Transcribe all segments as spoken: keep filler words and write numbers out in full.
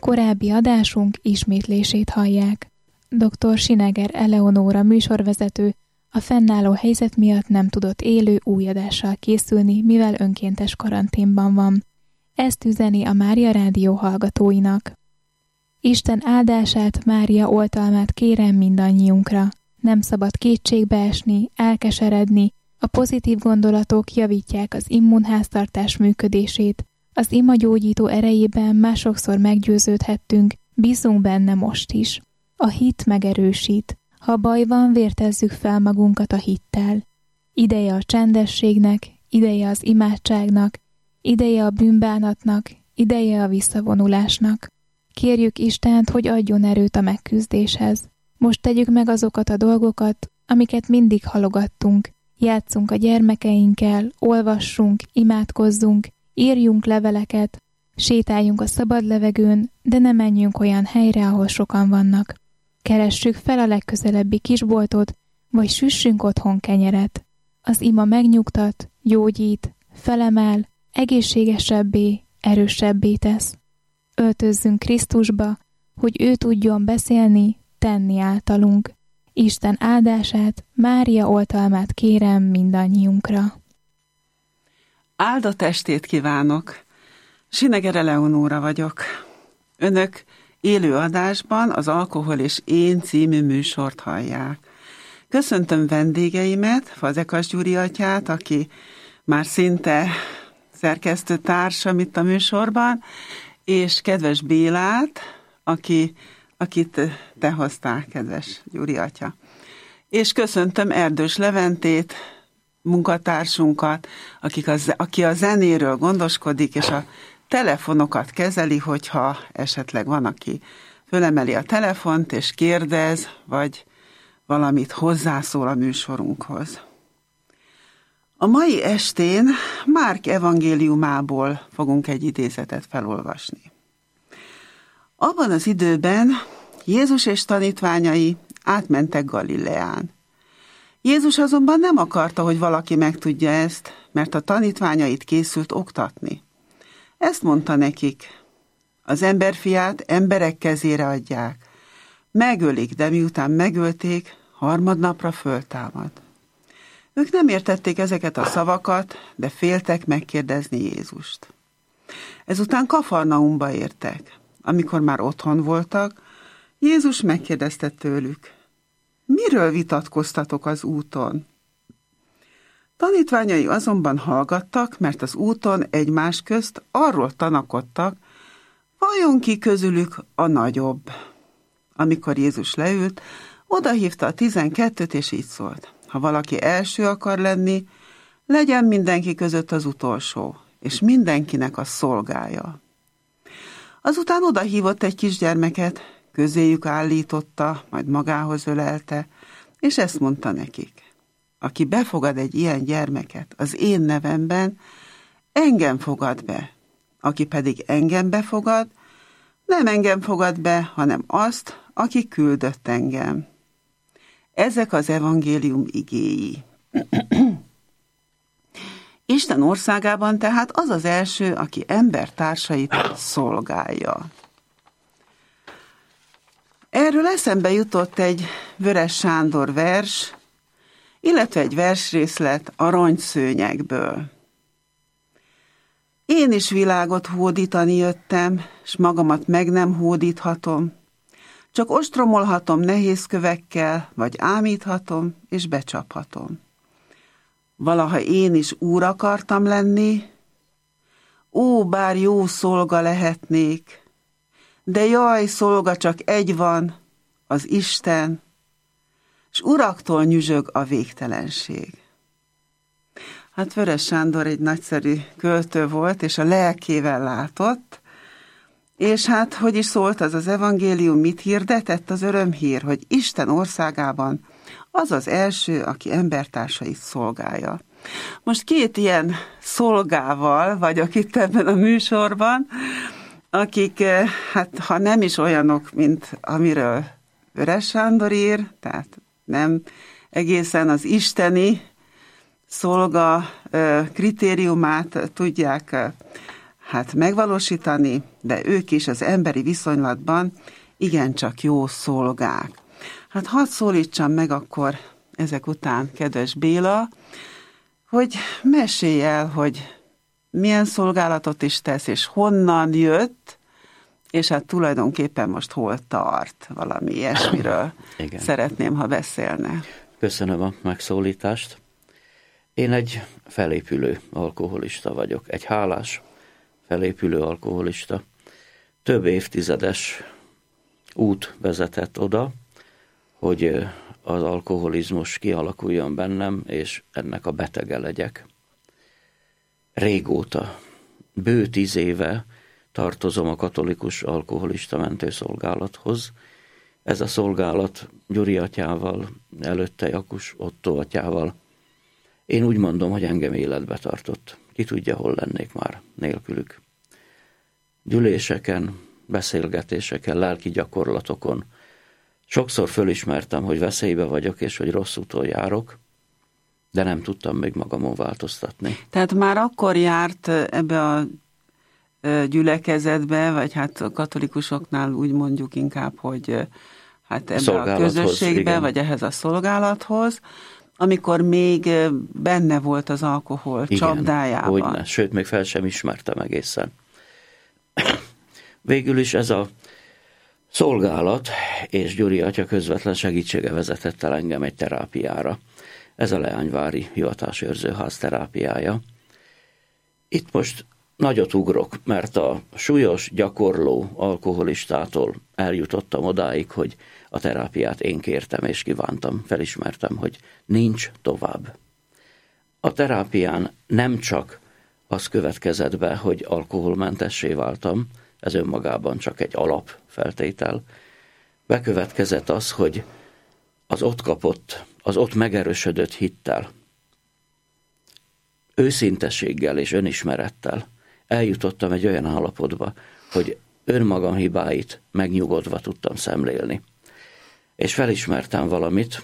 Korábbi adásunk ismétlését hallják. doktor Sineger Eleonóra műsorvezető a fennálló helyzet miatt nem tudott élő új adással készülni, mivel önkéntes karanténban van. Ezt üzeni a Mária Rádió hallgatóinak. Isten áldását, Mária oltalmát kérem mindannyiunkra. Nem szabad kétségbe esni, elkeseredni, a pozitív gondolatok javítják az immunháztartás működését. Az ima gyógyító erejében már sokszor meggyőződhettünk, bízunk benne most is. A hit megerősít. Ha baj van, vértezzük fel magunkat a hittel. Ideje a csendességnek, ideje az imádságnak, ideje a bűnbánatnak, ideje a visszavonulásnak. Kérjük Istent, hogy adjon erőt a megküzdéshez. Most tegyük meg azokat a dolgokat, amiket mindig halogattunk. Játsszunk a gyermekeinkkel, olvassunk, imádkozzunk, írjunk leveleket, sétáljunk a szabad levegőn, de ne menjünk olyan helyre, ahol sokan vannak. Keressük fel a legközelebbi kisboltot, vagy süssünk otthon kenyeret. Az ima megnyugtat, gyógyít, felemel, egészségesebbé, erősebbé tesz. Öltözzünk Krisztusba, hogy ő tudjon beszélni, tenni általunk. Isten áldását, Mária oltalmát kérem mindannyiunkra. Áldott estét kívánok! Sineger Eleonóra vagyok. Önök élő adásban az Alkohol és én című műsort hallják. Köszöntöm vendégeimet, Fazekas Gyuri atyát, aki már szinte szerkesztő társam itt a műsorban, és kedves Bélát, aki, akit te hoztál, kedves Gyuri atya. És köszöntöm Erdős Leventét, munkatársunkat, akik a, aki a zenéről gondoskodik, és a telefonokat kezeli, hogyha esetleg van, aki fölemeli a telefont, és kérdez, vagy valamit hozzászól a műsorunkhoz. A mai estén Márk evangéliumából fogunk egy idézetet felolvasni. Abban az időben Jézus és tanítványai átmentek Galileán. Jézus azonban nem akarta, hogy valaki megtudja ezt, mert a tanítványait készült oktatni. Ezt mondta nekik: az emberfiát emberek kezére adják. Megölik, de miután megölték, harmadnapra föltámad. Ők nem értették ezeket a szavakat, de féltek megkérdezni Jézust. Ezután Kafarnaumba értek. Amikor már otthon voltak, Jézus megkérdezte tőlük: miről vitatkoztatok az úton? Tanítványai azonban hallgattak, mert az úton egymás közt arról tanakodtak, vajon ki közülük a nagyobb. Amikor Jézus leült, odahívta a tizenkettőt, és így szólt: ha valaki első akar lenni, legyen mindenki között az utolsó, és mindenkinek a szolgája. Azután odahívott egy kisgyermeket, közéjük állította, majd magához ölelte, és ezt mondta nekik: aki befogad egy ilyen gyermeket az én nevemben, engem fogad be. Aki pedig engem befogad, nem engem fogad be, hanem azt, aki küldött engem. Ezek az evangélium igéi. Isten országában tehát az az első, aki embertársait szolgálja. Erről eszembe jutott egy Vörös Sándor vers, illetve egy versrészlet Aranyszőnyegből. Én is világot hódítani jöttem, s magamat meg nem hódíthatom. Csak ostromolhatom nehéz kövekkel, vagy ámíthatom, és becsaphatom. Valaha én is úr akartam lenni, ó, bár jó szolga lehetnék, de jaj, szolga csak egy van, az Isten, s uraktól nyüzsög a végtelenség. Hát Vörös Sándor egy nagyszerű költő volt, és a lelkével látott, és hát hogy is szólt az az evangélium, mit hirdetett? Az örömhír, hogy Isten országában az az első, aki embertársait szolgálja. Most két ilyen szolgával vagyok itt ebben a műsorban, akik, hát ha nem is olyanok, mint amiről Vörös Sándor ír, tehát nem egészen az isteni szolga kritériumát tudják hát megvalósítani, de ők is az emberi viszonylatban igencsak jó szolgák. Hát hadd szólítsam meg akkor ezek után, kedves Béla, hogy mesélj el, hogy milyen szolgálatot is tesz, és honnan jött, és hát tulajdonképpen most hol tart, valami ilyesmiről. Igen. Szeretném, ha beszélne. Köszönöm a megszólítást. Én egy felépülő alkoholista vagyok, egy hálás felépülő alkoholista. Több évtizedes út vezetett oda, hogy az alkoholizmus kialakuljon bennem, és ennek a betege legyek. Régóta, bő tíz éve tartozom a katolikus alkoholista mentőszolgálathoz. Ez a szolgálat Gyuri atyával, előtte Jakus Otto atyával. Én úgy mondom, hogy engem életbe tartott. Ki tudja, hol lennék már nélkülük. Gyűléseken, beszélgetéseken, lelki gyakorlatokon sokszor fölismertem, hogy veszélybe vagyok, és hogy rossz úton járok, de nem tudtam még magamon változtatni. Tehát már akkor járt ebbe a gyülekezetbe, vagy hát a katolikusoknál úgy mondjuk inkább, hogy hát ebbe a közösségbe, igen, vagy ehhez a szolgálathoz, amikor még benne volt az alkohol, igen, csapdájában. Hogyne, sőt, még fel sem ismertem egészen. Végül is ez a szolgálat és Gyuri atya közvetlen segítsége vezetett el engem egy terápiára. Ez a Leányvári Hivatásőrzőház terápiája. Itt most nagyot ugrok, mert a súlyos, gyakorló alkoholistától eljutottam odáig, hogy a terápiát én kértem és kívántam, felismertem, hogy nincs tovább. A terápián nem csak az következett be, hogy alkoholmentessé váltam, ez önmagában csak egy alapfeltétel. Bekövetkezett az, hogy az ott kapott, az ott megerősödött hittel, őszintességgel és önismerettel eljutottam egy olyan állapotba, hogy önmagam hibáit megnyugodva tudtam szemlélni. És felismertem valamit,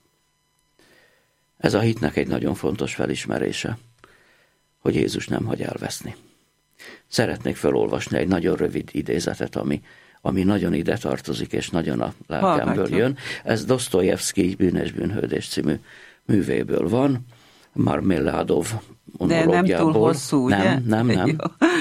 ez a hitnek egy nagyon fontos felismerése, hogy Jézus nem hagy elveszni. Szeretnék felolvasni egy nagyon rövid idézetet, ami, ami nagyon ide tartozik, és nagyon a lelkemből jön. Ez Dosztojevszkij Bűn és bűnhődés című művéből van, Marmeladov monológiából. De nem túl hosszú, ugye? Nem, nem, nem.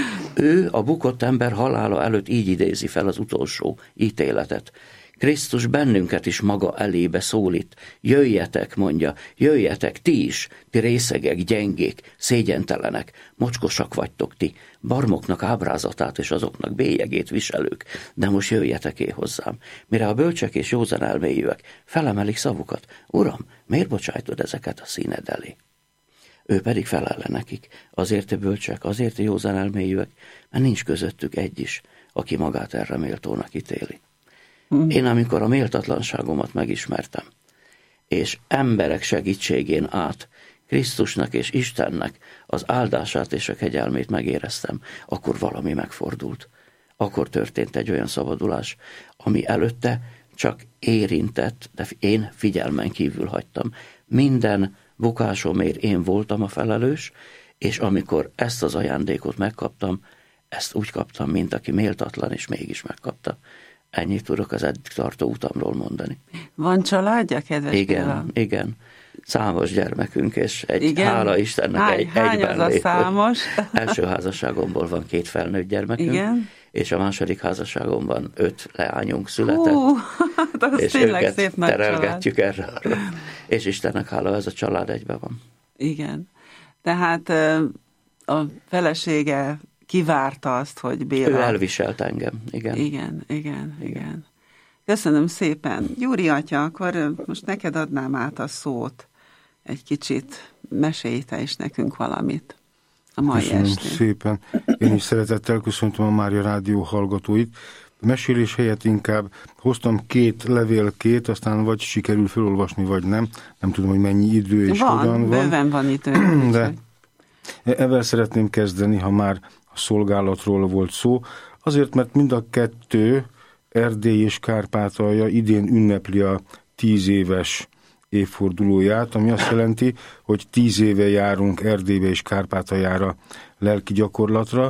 Ő a bukott ember halála előtt így idézi fel az utolsó ítéletet. Krisztus bennünket is maga elébe szólít. Jöjjetek, mondja, jöjjetek ti is, ti részegek, gyengék, szégyentelenek, mocskosak vagytok ti, barmoknak ábrázatát és azoknak bélyegét viselők, de most jöjjetek én hozzám. Mire a bölcsek és józan elméjűek felemelik szavukat, Uram, miért bocsájtod ezeket a színed elé? Ő pedig felelle nekik, azért a bölcsek, azért a józan elméjűek, mert nincs közöttük egy is, aki magát erre méltónak ítéli. Én amikor a méltatlanságomat megismertem, és emberek segítségén át Krisztusnak és Istennek az áldását és a kegyelmét megéreztem, akkor valami megfordult. Akkor történt egy olyan szabadulás, ami előtte csak érintett, de én figyelmen kívül hagytam. Minden bukásomért én voltam a felelős, és amikor ezt az ajándékot megkaptam, ezt úgy kaptam, mint aki méltatlan, és mégis megkapta. Ennyit tudok az eddig tartó utamról mondani. Van családja, kedves Igen, Béla? igen. Számos gyermekünk, és egy, igen? Hála Istennek hány, egy hány egyben az a számos? Első házasságomból van két felnőtt gyermekünk, igen? És a második házasságomban öt leányunk született. Hú, hát és őket szép terelgetjük erre. És Istennek hála, ez a család egyben van. Igen. Tehát a felesége kivárta azt, hogy Béla... Ő elviselt engem, igen. Igen, igen, igen. Köszönöm szépen. Gyuri atya, akkor most neked adnám át a szót. Egy kicsit mesélj te is nekünk valamit a mai Köszönöm estén. szépen. Én is szeretettel köszöntöm a Mária Rádió hallgatóit. Mesélés helyett inkább hoztam két levélkét, aztán vagy sikerül felolvasni, vagy nem. Nem tudom, hogy mennyi idő és van, hogyan van. Bőven van idő. De ezzel szeretném kezdeni, ha már a szolgálatról volt szó. Azért, mert mind a kettő, Erdély és Kárpátalja idén ünnepli a tíz éves évfordulóját, ami azt jelenti, hogy tíz éve járunk Erdélybe és Kárpátaljára lelki gyakorlatra,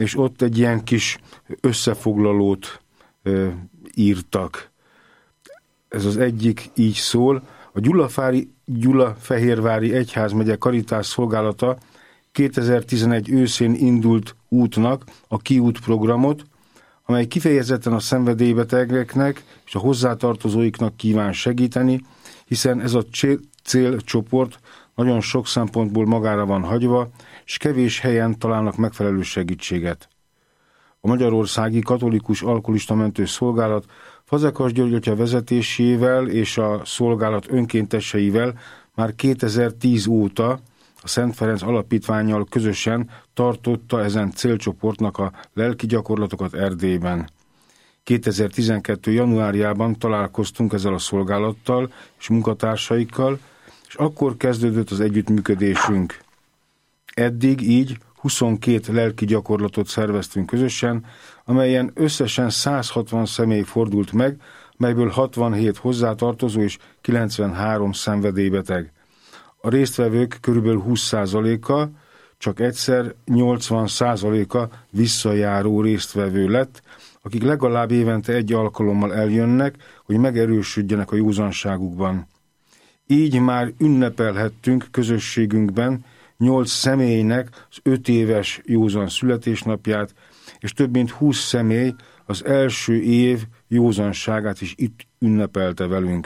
és ott egy ilyen kis összefoglalót ö, írtak. Ez az egyik így szól. A Gyulafári, Gyulafehérvári Egyházmegye Karitás Szolgálata kétezer-tizenegy őszén indult útnak a Kiút programot, amely kifejezetten a szenvedélybetegeknek és a hozzátartozóiknak kíván segíteni, hiszen ez a célcsoport nagyon sok szempontból magára van hagyva, és kevés helyen találnak megfelelő segítséget. A Magyarországi Katolikus Alkoholistamentő Szolgálat Fazekas György atya vezetésével és a szolgálat önkénteseivel már kétezer-tíz óta a Szent Ferenc Alapítvánnyal közösen tartotta ezen célcsoportnak a lelki gyakorlatokat Erdélyben. kétezer-tizenkettő januárjában találkoztunk ezzel a szolgálattal és munkatársaikkal, és akkor kezdődött az együttműködésünk. Eddig így huszonkét lelki gyakorlatot szerveztünk közösen, amelyen összesen száz hatvan személy fordult meg, melyből hatvanhét hozzátartozó és kilencvenhárom szenvedélybeteg. A résztvevők körülbelül húsz százaléka, csak egyszer nyolcvan százaléka visszajáró résztvevő lett, akik legalább évente egy alkalommal eljönnek, hogy megerősödjenek a józanságukban. Így már ünnepelhettünk közösségünkben nyolc személynek az öt éves józan születésnapját, és több mint húsz személy az első év józanságát is itt ünnepelte velünk.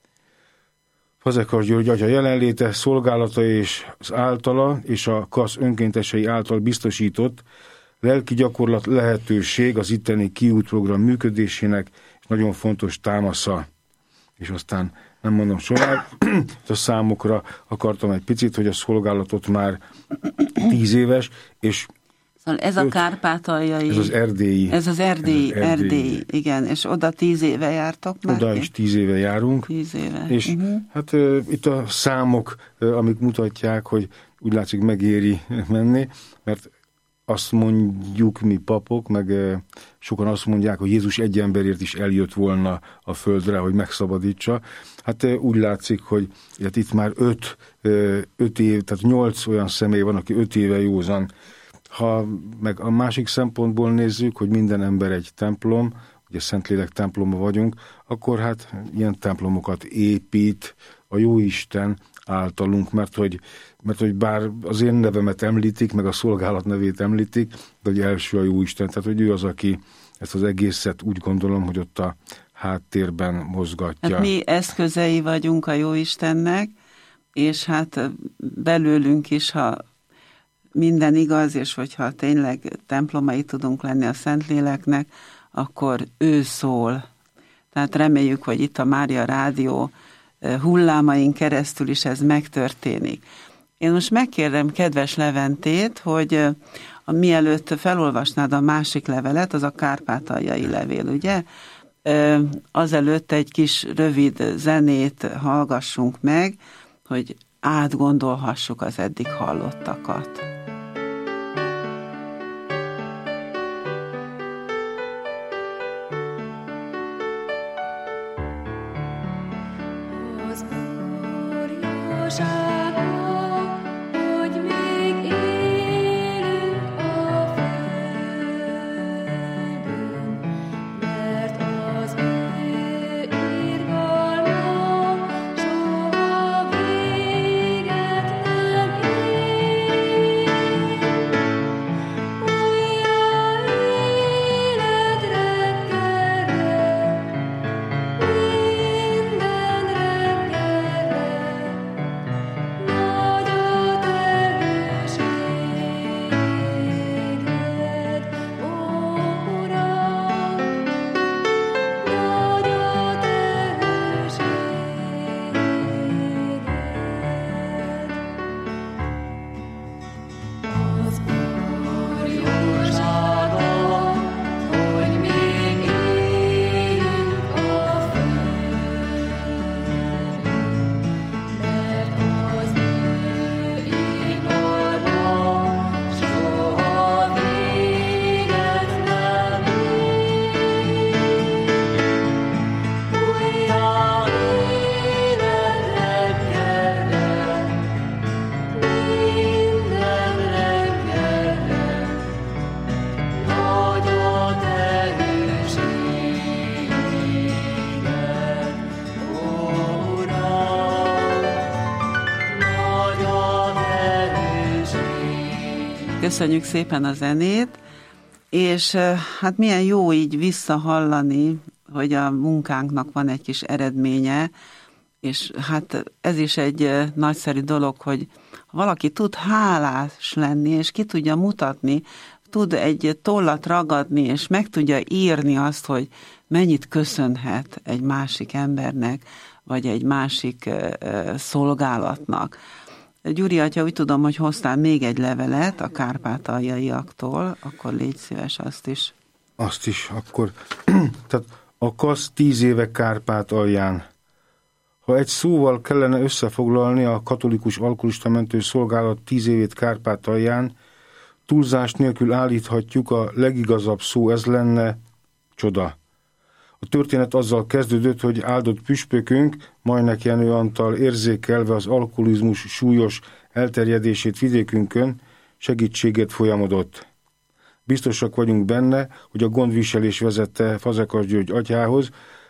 Fazekas György atya jelenléte, szolgálata és az általa és a KASZ önkéntesei által biztosított lelki gyakorlat lehetőség az itteni Kiút program működésének és nagyon fontos támasza. És aztán nem mondom során, a számokra akartam egy picit, hogy a szolgálatot már tíz éves, és szóval ez a kárpátaljai... Ez az erdélyi. Ez az erdélyi, ez az erdélyi. erdélyi, igen, és oda tíz éve jártok már? Oda is tíz éve járunk. Tíz éve. És uh-huh. hát uh, itt a számok, uh, amik mutatják, hogy úgy látszik megéri menni, mert azt mondjuk mi papok, meg uh, sokan azt mondják, hogy Jézus egy emberért is eljött volna a földre, hogy megszabadítsa. Hát uh, úgy látszik, hogy hát itt már öt, uh, öt év, tehát nyolc olyan személy van, aki öt éve józan. Ha meg a másik szempontból nézzük, hogy minden ember egy templom, ugye Szentlélek temploma vagyunk, akkor hát ilyen templomokat épít a Jóisten általunk, mert hogy, mert hogy bár az én nevemet említik, meg a szolgálat nevét említik, de hogy első a Jóisten, tehát hogy ő az, aki ezt az egészet úgy gondolom, hogy ott a háttérben mozgatja. Hát mi eszközei vagyunk a Jóistennek, és hát belőlünk is, ha minden igaz, és hogyha tényleg templomai tudunk lenni a Szentléleknek, akkor ő szól. Tehát reméljük, hogy itt a Mária Rádió hullámain keresztül is ez megtörténik. Én most megkérdem kedves Leventét, hogy a, mielőtt felolvasnád a másik levelet, az a kárpátaljai levél, ugye? Azelőtt egy kis rövid zenét hallgassunk meg, hogy átgondolhassuk az eddig hallottakat. Köszönjük szépen a zenét, és hát milyen jó így visszahallani, hogy a munkánknak van egy kis eredménye, és hát ez is egy nagyszerű dolog, hogy valaki tud hálás lenni, és ki tudja mutatni, tud egy tollat ragadni, és meg tudja írni azt, hogy mennyit köszönhet egy másik embernek, vagy egy másik szolgálatnak. Gyuri atya, úgy tudom, hogy hoztál még egy levelet a kárpátaljaiaktól, akkor légy szíves azt is. Azt is, akkor, tehát a KASZ tíz éve Kárpátalján. Ha egy szóval kellene összefoglalni a katolikus alkoholista mentő szolgálat tíz évét Kárpátalján, túlzás nélkül állíthatjuk, a legigazabb szó ez lenne: csoda. A történet azzal kezdődött, hogy áldott püspökünk, Majnek Jenő Antal érzékelve az alkoholizmus súlyos elterjedését vidékünkön, segítséget folyamodott. Biztosak vagyunk benne, hogy a gondviselés vezette Fazekas György atyához,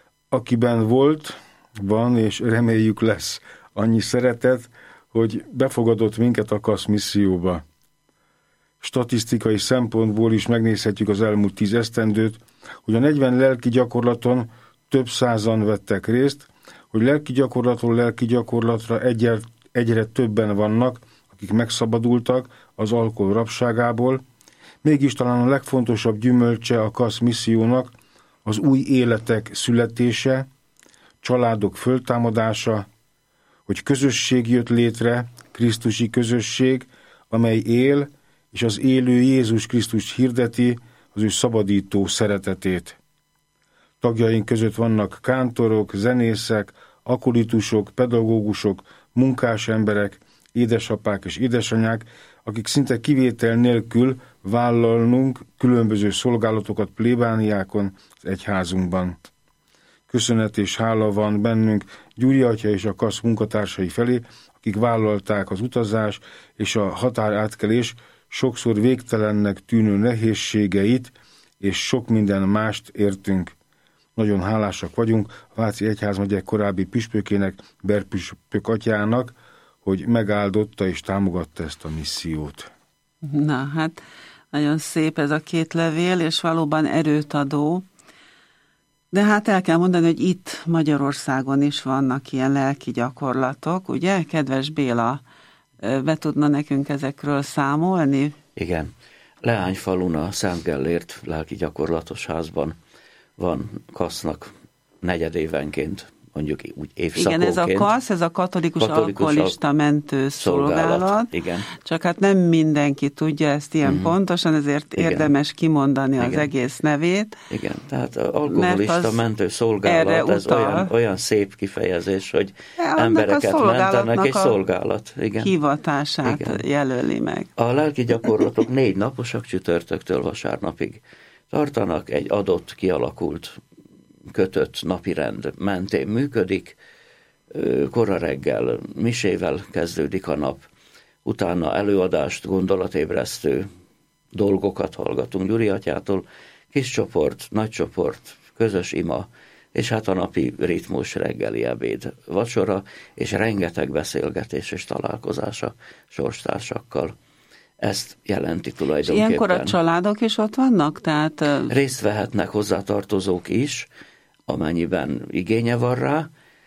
akiben volt, van és reméljük lesz annyi szeretet, hogy befogadott minket a KASZ misszióba. Statisztikai szempontból is megnézhetjük az elmúlt tíz esztendőt, hogy a negyven lelki gyakorlaton több százan vettek részt, hogy lelki gyakorlatról lelki gyakorlatra egyre, egyre többen vannak, akik megszabadultak az alkohol rabságából. Mégis talán a legfontosabb gyümölcse a KASZ missziónak az új életek születése, családok föltámadása, hogy közösség jött létre, krisztusi közösség, amely él, és az élő Jézus Krisztus hirdeti az ő szabadító szeretetét. Tagjaink között vannak kántorok, zenészek, akolitusok, pedagógusok, munkás emberek, édesapák és édesanyák, akik szinte kivétel nélkül vállalnunk különböző szolgálatokat plébániákon az egyházunkban. Köszönet és hála van bennünk Gyuri atya és a KASZ munkatársai felé, akik vállalták az utazás és a határátkelés sokszor végtelennek tűnő nehézségeit, és sok minden mást értünk. Nagyon hálásak vagyunk a Váci Egyházmegye korábbi püspökének, Berpüspök atyának, hogy megáldotta és támogatta ezt a missziót. Na, hát nagyon szép ez a két levél, és valóban erőt adó. De hát el kell mondani, hogy itt Magyarországon is vannak ilyen lelki gyakorlatok, ugye? Kedves Béla, be tudna nekünk ezekről számolni? Igen. Leányfalun a Szent Gellért lelki gyakorlatos házban van KASZ-nak negyedévenként, mondjuk úgy évszakonként. Igen, ez a KASZ, ez a katolikus, katolikus alkoholista mentő szolgálat. szolgálat. Igen. Csak hát nem mindenki tudja ezt ilyen mm. pontosan, ezért igen. érdemes kimondani igen. az egész nevét. Igen, tehát alkoholista mentő szolgálat, ez olyan, olyan szép kifejezés, hogy ja, embereket mentenek, és szolgálat. Igen. Hivatását igen. jelöli meg. A lelki gyakorlatok négy naposak, csütörtöktől vasárnapig tartanak, egy adott, kialakult kötött napirend mentén működik, kora reggel misével kezdődik a nap, utána előadást, gondolatébresztő dolgokat hallgatunk Gyuri atyától, kis csoport, nagy csoport, közös ima, és hát a napi ritmus, reggeli ebéd, vacsora, és rengeteg beszélgetés és találkozása sorstársakkal. Ezt jelenti tulajdonképpen. És ilyenkor a családok is ott vannak? Tehát... Részt vehetnek hozzátartozók is, amennyiben igénye van rá.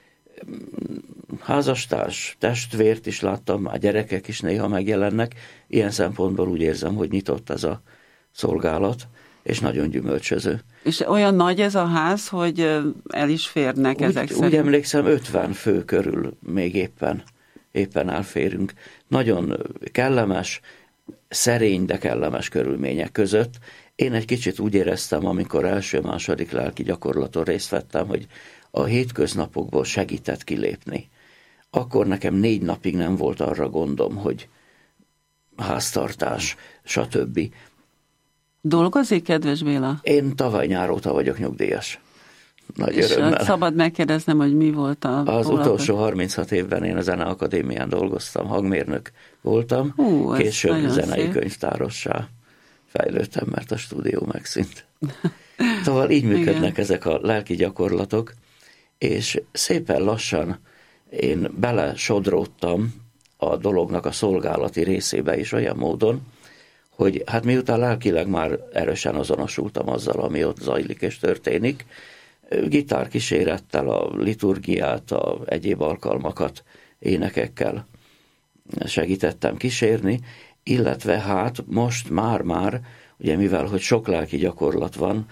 Házastárs, testvért is láttam, már gyerekek is néha megjelennek. Ilyen szempontból úgy érzem, hogy nyitott ez a szolgálat, és nagyon gyümölcsöző. És olyan nagy ez a ház, hogy el is férnek úgy, ezek szerint? Úgy emlékszem, ötven fő körül még éppen, éppen elférünk. Nagyon kellemes, szerény, de kellemes körülmények között. Én egy kicsit úgy éreztem, amikor első-második lelki gyakorlaton részt vettem, hogy a hétköznapokból segített kilépni. Akkor nekem négy napig nem volt arra gondom, hogy háztartás, stb. Dolgozik, kedves Béla? Én tavaly nyáróta vagyok nyugdíjas. Nagy és örömmel. Szabad megkérdeznem, hogy mi volt a... Az utolsó harminchat évben én a Zeneakadémián dolgoztam, hangmérnök voltam, Hú, később zenei szép. könyvtárossá fejlődtem, mert a stúdió megszűnt. Szóval így működnek igen. ezek a lelki gyakorlatok, és szépen lassan én bele sodródtam a dolognak a szolgálati részébe is olyan módon, hogy hát miután lelkileg már erősen azonosultam azzal, ami ott zajlik és történik, gitárkísérettel a liturgiát, a egyéb alkalmakat énekekkel segítettem kísérni, illetve hát most már-már, ugye mivel, hogy sok lelki gyakorlat van,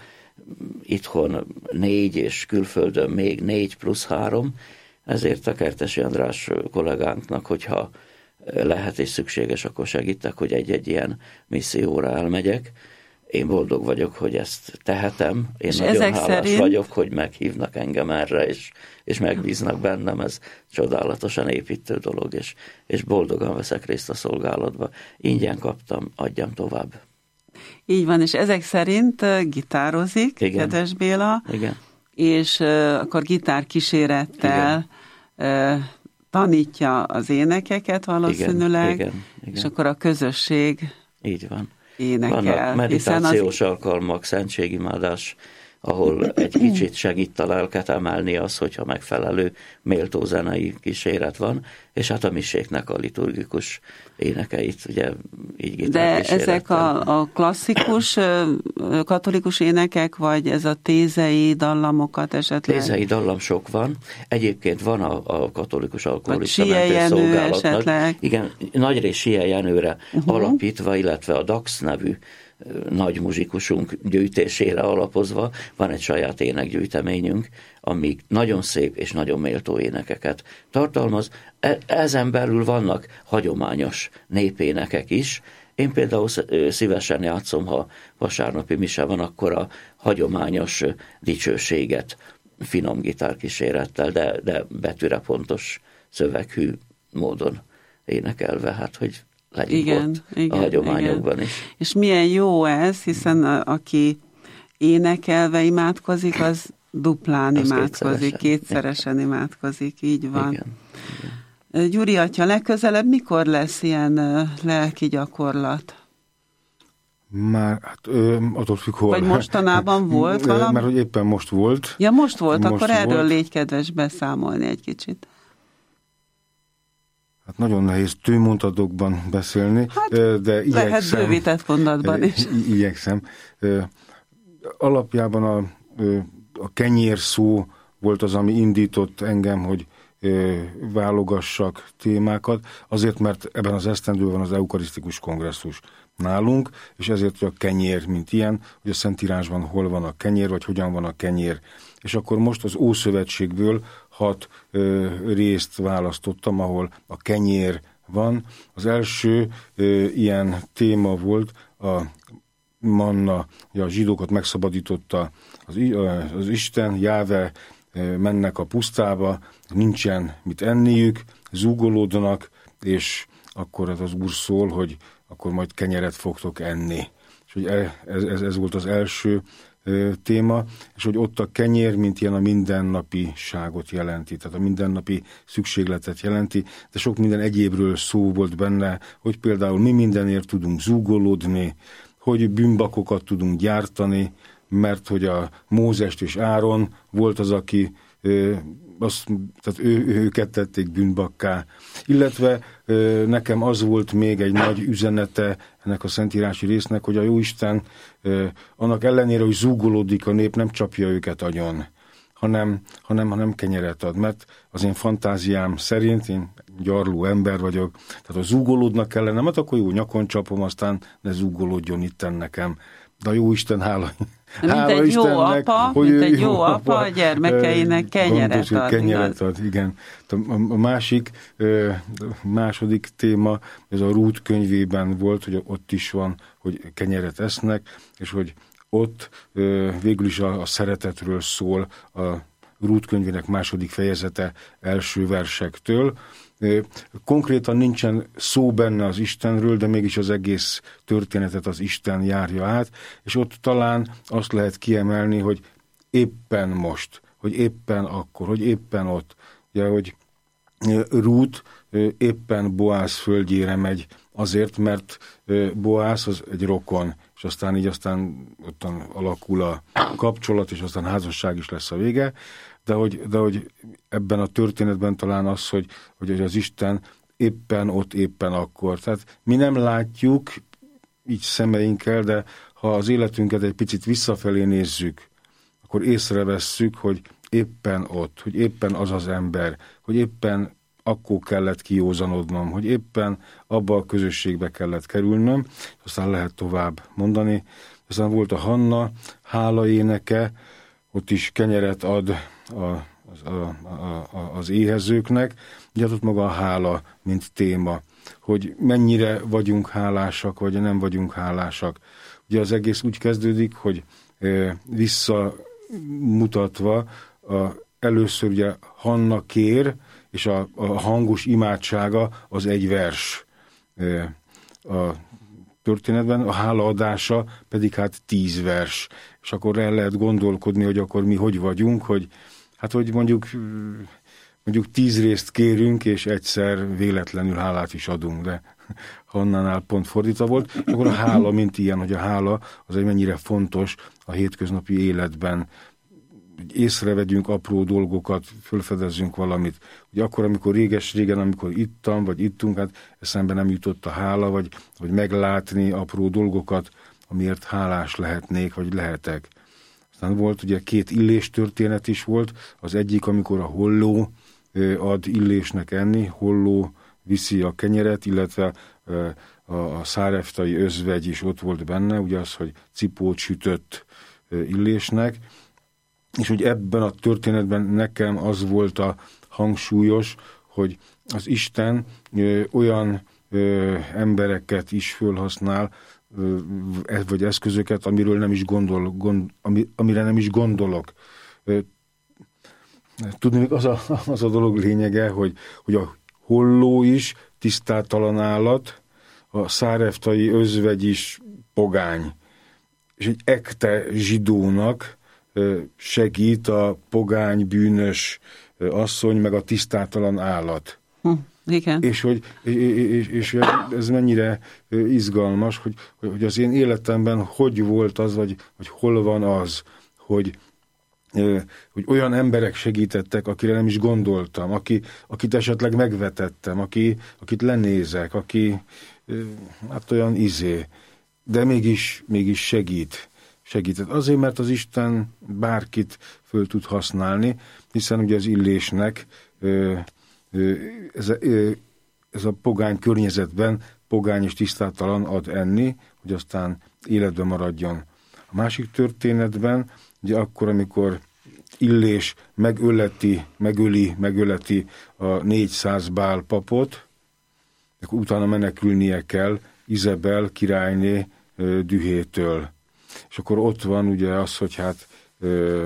itthon négy és külföldön még négy plusz három, ezért a Kertesi András kollégánknak, hogyha lehet és szükséges, akkor segítek, hogy egy-egy ilyen misszióra elmegyek. Én boldog vagyok, hogy ezt tehetem. Én és nagyon hálás szerint... vagyok, hogy meghívnak engem erre, és, és megbíznak bennem. Ez csodálatosan építő dolog, és, és boldogan veszek részt a szolgálatba. Ingyen kaptam, adjam tovább. Így van, és ezek szerint gitározik, igen. Kedves Béla, igen. És uh, akkor gitárkísérettel uh, tanítja az énekeket valószínűleg, igen, igen, igen. És akkor a közösség így van. Énekel. Vannak meditációs az... alkalmak, szentségimádás, ahol egy kicsit segít a lelket emelni az, hogyha megfelelő méltó zenei kíséret van, és hát a miséknek a liturgikus énekeit, ugye így gitárkísérettel. De ezek a, a klasszikus katolikus énekek, vagy ez a tézei dallamokat esetleg? Tézei dallam sok van. Egyébként van a, a katolikus alkoholista mentőszolgálatnak. Igen, nagyrészt Siel Jenőre uh-huh. alapítva, illetve a dé á iksz nevű nagy muzsikusunk gyűjtésére alapozva van egy saját énekgyűjteményünk, ami nagyon szép és nagyon méltó énekeket tartalmaz. E- ezen belül vannak hagyományos népénekek is. Én például szívesen játszom, ha vasárnapi mise van, akkor a hagyományos dicsőséget finom gitárkísérettel, de, de betűre pontos szöveghű módon énekelve, hát hogy legyünk igen, ott igen, a hagyományokban igen. is. És milyen jó ez, hiszen a, aki énekelve imádkozik, az duplán az imádkozik, kétszeresen, kétszeresen imádkozik, így van. Igen, igen. Gyuri atya, legközelebb mikor lesz ilyen uh, lelki gyakorlat? Már, hát ö, attól függ, hol. Vagy mostanában volt valami? Mert hogy éppen most volt. Ja, most volt, most akkor erről volt. Légy kedves beszámolni egy kicsit. Hát nagyon nehéz tőmondatokban beszélni, hát, de igyekszem. Lehet bővített mondatban is. Igyekszem. Alapjában a, a kenyér szó volt az, ami indított engem, hogy válogassak témákat, azért, mert ebben az esztendőben van az eukarisztikus kongresszus nálunk, és ezért a kenyér, mint ilyen, hogy a Szentírásban hol van a kenyér, vagy hogyan van a kenyér. És akkor most az Ószövetségből hat ö, részt választottam, ahol a kenyér van. Az első ö, ilyen téma volt a manna, hogy a zsidókat megszabadította az, az Isten, Jáve, ö, mennek a pusztába, nincsen mit enniük, zúgolódnak, és akkor ez az Úr szól, hogy akkor majd kenyeret fogtok enni. És hogy ez, ez, ez volt az első téma, és hogy ott a kenyér, mint ilyen a mindennapiságot jelenti, tehát a mindennapi szükségletet jelenti, de sok minden egyébről szó volt benne, hogy például mi mindenért tudunk zúgolódni, hogy bűnbakokat tudunk gyártani, mert hogy a Mózest és Áron volt az, aki azt, tehát ő, őket tették bűnbakká. Illetve ö, nekem az volt még egy nagy üzenete ennek a szentírási résznek, hogy a Jóisten ö, annak ellenére, hogy zúgolódik a nép, nem csapja őket agyon, hanem, hanem, hanem kenyeret ad. Mert az én fantáziám szerint, én gyarló ember vagyok, tehát ha zúgolódnak ellene, mert akkor jó, nyakon csapom, aztán ne zúgolódjon itten nekem. De a Jóisten hála, hála mint egy Istennek, jó apa, hogy mint egy jó, jó apa a gyermekeinek kenyeret ad. Kenyeret ad, igen. A, a másik, második téma, ez a Rút könyvében volt, hogy ott is van, hogy kenyeret esznek, és hogy ott végül is a, a szeretetről szól a Rút könyvének második fejezete első versektől. Konkrétan nincsen szó benne az Istenről, de mégis az egész történetet az Isten járja át, és ott talán azt lehet kiemelni, hogy éppen most, hogy éppen akkor, hogy éppen ott, ugye, hogy Rút éppen Boász földjére megy azért, mert Boász az egy rokon, és aztán így aztán ottan alakul a kapcsolat, és aztán házasság is lesz a vége, de hogy, de hogy ebben a történetben talán az, hogy, hogy az Isten éppen ott, éppen akkor. Tehát mi nem látjuk, így szemeinkkel, de ha az életünket egy picit visszafelé nézzük, akkor észrevesszük, hogy éppen ott, hogy éppen az az ember, hogy éppen akkor kellett kijózanodnom, hogy éppen abba a közösségbe kellett kerülnöm, aztán lehet tovább mondani. Aztán volt a Hanna hála éneke, ott is kenyeret ad a, az, a, a, a, az éhezőknek, ugye ott maga a hála, mint téma, hogy mennyire vagyunk hálásak, vagy nem vagyunk hálásak. Ugye az egész úgy kezdődik, hogy e, visszamutatva a, először ugye Hanna kér, és a, a hangos imádsága az egy vers e, a történetben, a hálaadása pedig hát tíz vers. És akkor el lehet gondolkodni, hogy akkor mi hogy vagyunk, hogy hát hogy mondjuk mondjuk tíz részt kérünk, és egyszer véletlenül hálát is adunk, de Hannánál pont fordítva volt. És akkor a hála, mint ilyen, hogy a hála az egy mennyire fontos a hétköznapi életben. Észrevegyünk apró dolgokat, fölfedezzünk valamit. Ugye akkor, amikor réges-régen, amikor ittam, vagy ittunk, hát eszembe nem jutott a hála, vagy, vagy meglátni apró dolgokat, amiért hálás lehetnék, vagy lehetek. Aztán volt ugye két illés történet is volt, az egyik, amikor a holló ad illésnek enni, holló viszi a kenyeret, illetve a, a száreftai özvegy is ott volt benne, ugye az, hogy cipót sütött illésnek, és hogy ebben a történetben nekem az volt a hangsúlyos, hogy az Isten ö, olyan ö, embereket is fölhasznál, ö, vagy eszközöket, amiről nem is gondol, gond, ami, amire nem is gondolok. Ö, tudni, az a, az a dolog lényege, hogy, hogy a holló is tisztátalan állat, a száreftai özvegy is pogány. És egy ekte zsidónak segít a pogány, bűnös asszony, meg a tisztátalan állat. Hm, igen. És, hogy, és, és ez mennyire izgalmas, hogy, hogy az én életemben hogy volt az, vagy, vagy hol van az, hogy, hogy olyan emberek segítettek, akire nem is gondoltam, aki, akit esetleg megvetettem, aki, akit lenézek, aki hát olyan izé, de mégis, mégis segít. segített. Azért, mert az Isten bárkit föl tud használni, hiszen ugye az illésnek ez a, ez a pogány környezetben pogány és tisztátalan ad enni, hogy aztán életben maradjon. A másik történetben, ugye akkor, amikor Illés megöleti, megöli, megöleti a négyszáz Bál papot, akkor utána menekülnie kell Izabel királyné dühétől. És akkor ott van ugye az, hogy hát ö,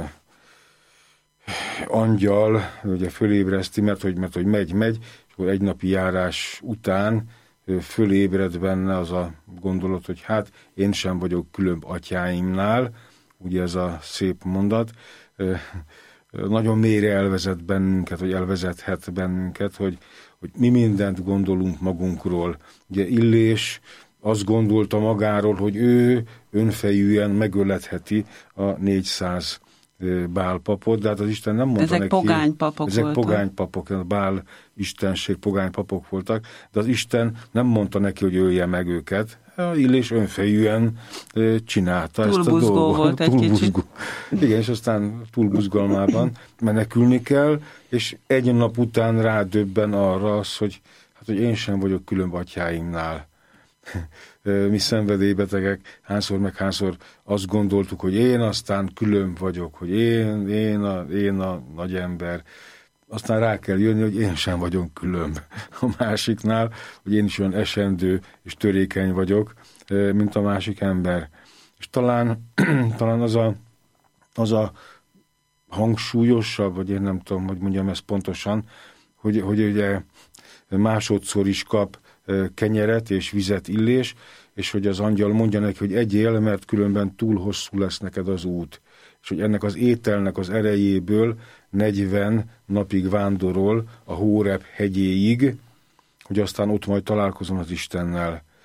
angyal ugye fölébreszti, mert hogy, mert hogy megy, megy, és akkor egy napi járás után ö, fölébred benne az a gondolat, hogy hát én sem vagyok különb atyáimnál, ugye ez a szép mondat, ö, ö, nagyon mélyre elvezet bennünket, vagy elvezethet bennünket, hogy, hogy mi mindent gondolunk magunkról. Ugye Illés azt gondolta magáról, hogy ő önfejűen megöletheti a négyszáz Bál papot, de hát az Isten nem mondta ezek neki. Pogány papok ezek voltak. pogány papok, Bál istenség, pogány papok voltak, de az Isten nem mondta neki, hogy ölje meg őket. Illés önfejűen csinálta ezt a dolgot. Volt egy kicsit. Igen, és aztán túlbuzgalmában menekülni kell, és egy nap után rádöbben arra az, hogy, hát, hogy én sem vagyok különb atyáimnál. Mi szenvedélybetegek hányszor meg hányszor azt gondoltuk, hogy én aztán külön vagyok, hogy én, én, a, én a nagy ember. Aztán rá kell jönni, hogy én sem vagyok különb a másiknál, hogy én is olyan esendő és törékeny vagyok, mint a másik ember. És talán, talán az, a, az a hangsúlyosabb, vagy én nem tudom, hogy mondjam ezt pontosan, hogy, hogy ugye másodszor is kap kenyeret és vizet Illés, és hogy az angyal mondja neki, hogy egyél, mert különben túl hosszú lesz neked az út. És hogy ennek az ételnek az erejéből negyven napig vándorol a Hóreb hegyéig, hogy aztán ott majd találkozom az Istennel.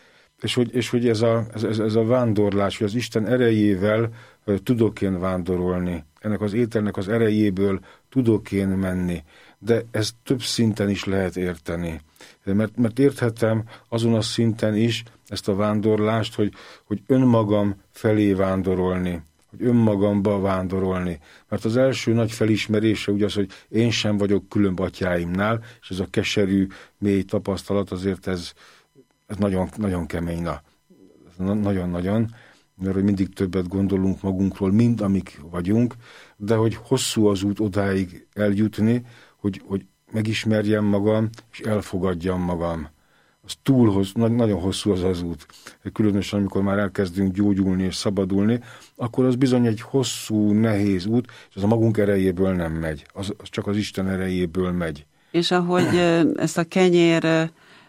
És hogy, és hogy ez, a, ez, ez a vándorlás, hogy az Isten erejével tudok én vándorolni, ennek az ételnek az erejéből tudok én menni, de ezt több szinten is lehet érteni. Mert, mert érthetem azon a szinten is ezt a vándorlást, hogy, hogy önmagam felé vándorolni, hogy önmagamba vándorolni. Mert az első nagy felismerése ugye az, hogy én sem vagyok különb atyáimnál, és ez a keserű, mély tapasztalat azért ez, ez nagyon, nagyon kemény, na. Nagyon-nagyon, mert hogy mindig többet gondolunk magunkról, mint amik vagyunk, de hogy hosszú az út odáig eljutni, hogy, hogy megismerjem magam, és elfogadjam magam. Az túl hossz, nagyon hosszú az az út. Különösen, amikor már elkezdünk gyógyulni és szabadulni, akkor az bizony egy hosszú, nehéz út, és az a magunk erejéből nem megy. Az, az csak az Isten erejéből megy. És ahogy ezt a kenyér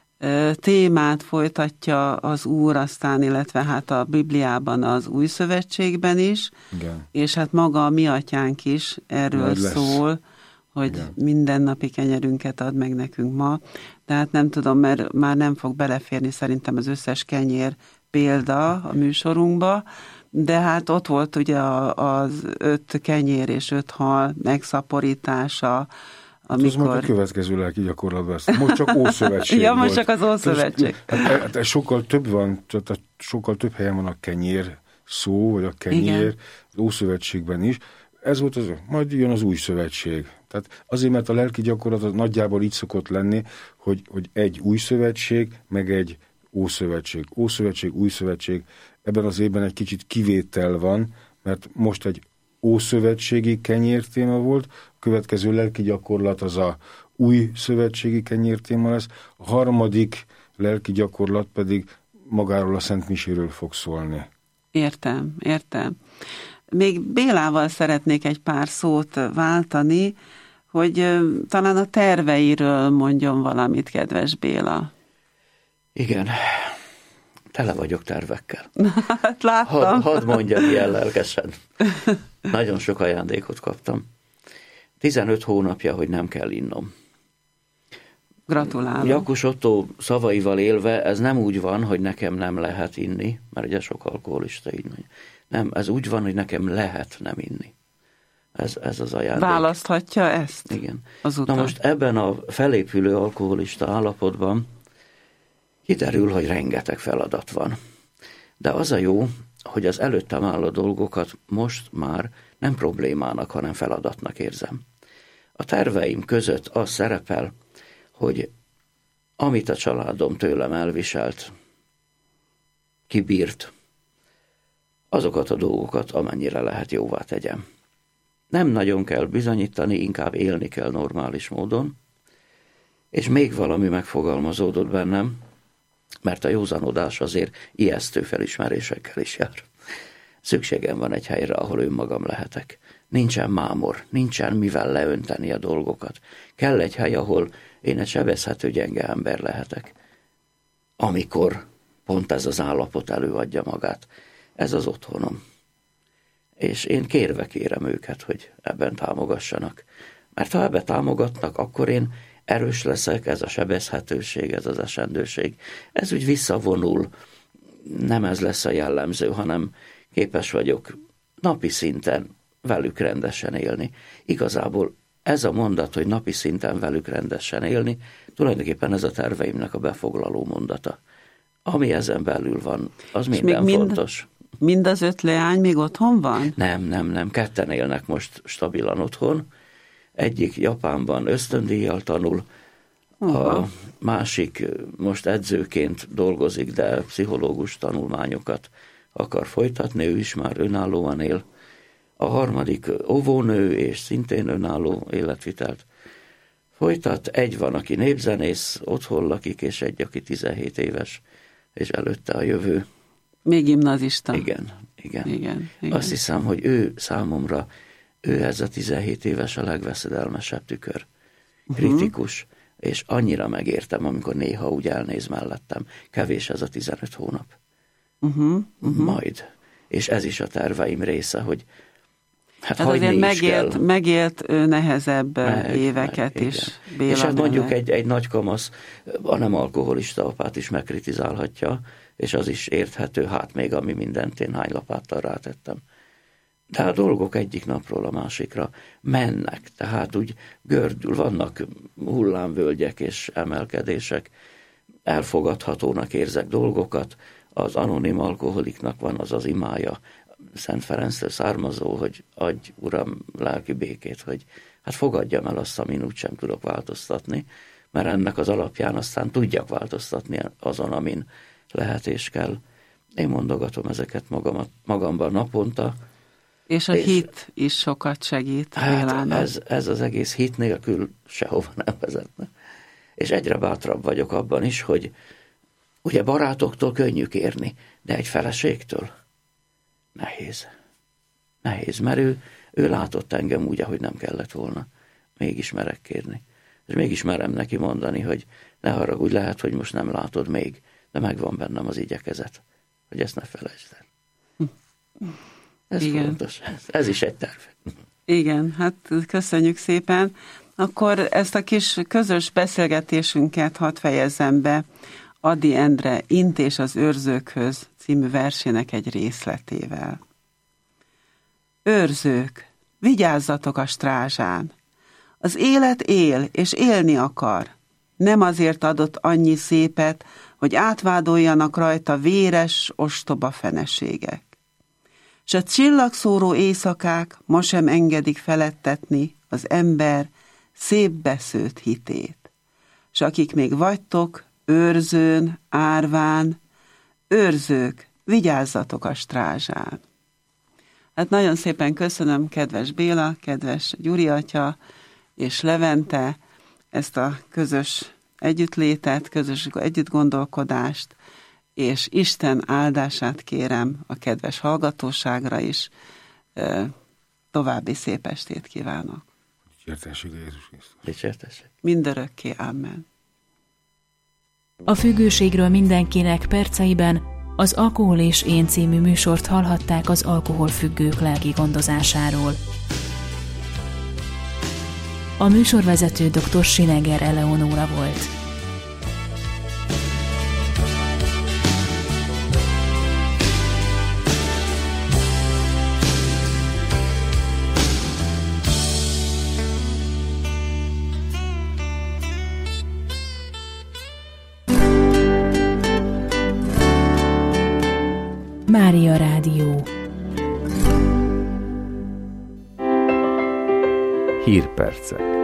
témát folytatja az Úr aztán, illetve hát a Bibliában, az Új Szövetségben is, igen. És hát maga a mi atyánk is erről szól, hogy igen. Mindennapi kenyerünket ad meg nekünk ma. Tehát nem tudom, mert már nem fog beleférni szerintem az összes kenyér példa a műsorunkba, de hát ott volt ugye az öt kenyér és öt hal megszaporítása, amikor... Hát az majd a következő lelki gyakorlatban ezt. Most csak Ószövetség Ja, most csak az Ószövetség. Hát, hát sokkal több van, tehát sokkal több helyen van a kenyér szó, vagy a kenyér, igen. Az Ószövetségben is. Ez volt az, majd jön az Új Szövetség. Tehát azért, mert a lelki gyakorlat az nagyjából így szokott lenni, hogy, hogy egy Új Szövetség, meg egy Ószövetség. Ószövetség, Új Szövetség. Ebben az évben egy kicsit kivétel van, mert most egy ószövetségi kenyértéma volt, a következő lelki gyakorlat az a új szövetségi kenyértéma lesz, a harmadik lelki gyakorlat pedig magáról a Szent Miséről fog szólni. Értem, értem. Még Bélával szeretnék egy pár szót váltani, hogy talán a terveiről mondjon valamit, kedves Béla. Igen, tele vagyok tervekkel. Hát láttam. Hadd had mondjam ilyen lelkesen. Nagyon sok ajándékot kaptam. tizenöt hónapja, hogy nem kell innom. Gratulálok. Jakkus Ottó szavaival élve, ez nem úgy van, hogy nekem nem lehet inni, mert ugye sok alkoholista így mondja. Nem, ez úgy van, hogy nekem lehet nem inni. Ez, ez az ajándék. Választhatja ezt? Igen. Azután. Na most ebben a felépülő alkoholista állapotban kiderül, hogy rengeteg feladat van. De az a jó, hogy az előttem álló dolgokat most már nem problémának, hanem feladatnak érzem. A terveim között az szerepel, hogy amit a családom tőlem elviselt, kibírt, azokat a dolgokat, amennyire lehet jóvá tegyem. Nem nagyon kell bizonyítani, inkább élni kell normális módon, és még valami megfogalmazódott bennem, mert a józanodás azért ijesztő felismerésekkel is jár. Szükségem van egy helyre, ahol önmagam lehetek. Nincsen mámor, nincsen mivel leönteni a dolgokat. Kell egy hely, ahol én egy sebezhető gyenge ember lehetek. Amikor pont ez az állapot előadja magát. Ez az otthonom. És én kérve kérem őket, hogy ebben támogassanak. Mert ha ebben támogatnak, akkor én erős leszek, ez a sebezhetőség, ez az esendőség. Ez úgy visszavonul, nem ez lesz a jellemző, hanem képes vagyok napi szinten velük rendesen élni. Igazából ez a mondat, hogy napi szinten velük rendesen élni, tulajdonképpen ez a terveimnek a befoglaló mondata. Ami ezen belül van, az és minden mind, fontos. Mind az öt leány még otthon van? Nem, nem, nem. Ketten élnek most stabilan otthon. Egyik Japánban ösztöndíjjal tanul, uh-huh. A másik most edzőként dolgozik, de pszichológus tanulmányokat akar folytatni, ő is már önállóan él. A harmadik óvónő, és szintén önálló életvitelt folytat. Egy van, aki népzenész, otthon lakik, és egy, aki tizenhét éves, és előtte a jövő. Még gimnazista. Igen, igen. igen, igen. Azt hiszem, hogy ő számomra, ő ez a tizenhét éves a legveszedelmesebb tükör. Kritikus, uh-huh. és annyira megértem, amikor néha úgy elnéz mellettem. Kevés ez a tizenöt hónap. Uh-huh. Uh-huh. Majd. És ez is a terveim része, hogy hát tehát azért megélt, megélt nehezebb meg, éveket meg, is. Béla és hát mondjuk egy, egy nagy kamasz, a nem alkoholista apát is megkritizálhatja, és az is érthető, hát még ami mindent én hány lapáttal rátettem. De a dolgok egyik napról a másikra mennek, tehát úgy gördül, vannak hullámvölgyek és emelkedések, elfogadhatónak érzek dolgokat, az anonim alkoholiknak van az az imája, Szent Ferenctől származó, hogy adj, Uram, lelki békét, hogy hát fogadjam el azt, amin úgysem tudok változtatni, mert ennek az alapján aztán tudjak változtatni azon, amin lehet és kell. Én mondogatom ezeket magamat, magamban naponta. És a és hit is sokat segít. Hát ez, ez az egész hit nélkül sehova nem vezetne. És egyre bátrabb vagyok abban is, hogy ugye barátoktól könnyű kérni, de egy feleségtől nehéz. Nehéz, mert ő, ő látott engem úgy, ahogy nem kellett volna. Mégis merek kérni. És mégis merem neki mondani, hogy ne haragudj, lehet, hogy most nem látod még, de megvan bennem az igyekezet, hogy ezt ne felejtsd el. Ez Igen. fontos. Ez is egy terv. Igen, hát köszönjük szépen. Akkor ezt a kis közös beszélgetésünket hadd fejezzem be Ady Endre Int és az őrzőkhöz című versének egy részletével. Őrzők, vigyázzatok a strázsán! Az élet él, és élni akar. Nem azért adott annyi szépet, hogy átvádoljanak rajta véres, ostoba feneségek. S a csillagszóró éjszakák ma sem engedik feledtetni az ember szép besződt hitét. S akik még vagytok, őrzőn, árván, őrzők, vigyázzatok a strázsán. Hát nagyon szépen köszönöm, kedves Béla, kedves Gyuri atya és Levente, ezt a közös együttlétet, közös együttgondolkodást, és Isten áldását kérem a kedves hallgatóságra is. További szép estét kívánok. Dicsértesség Jézus Krisztus. Dicsértesség. Mindörökké, amen. A függőségről mindenkinek perceiben az Alkohol és én című műsort hallhatták az alkoholfüggők lelki gondozásáról. A műsorvezető dr. Sineger Eleonóra volt. Mária Rádió. Hírpercek.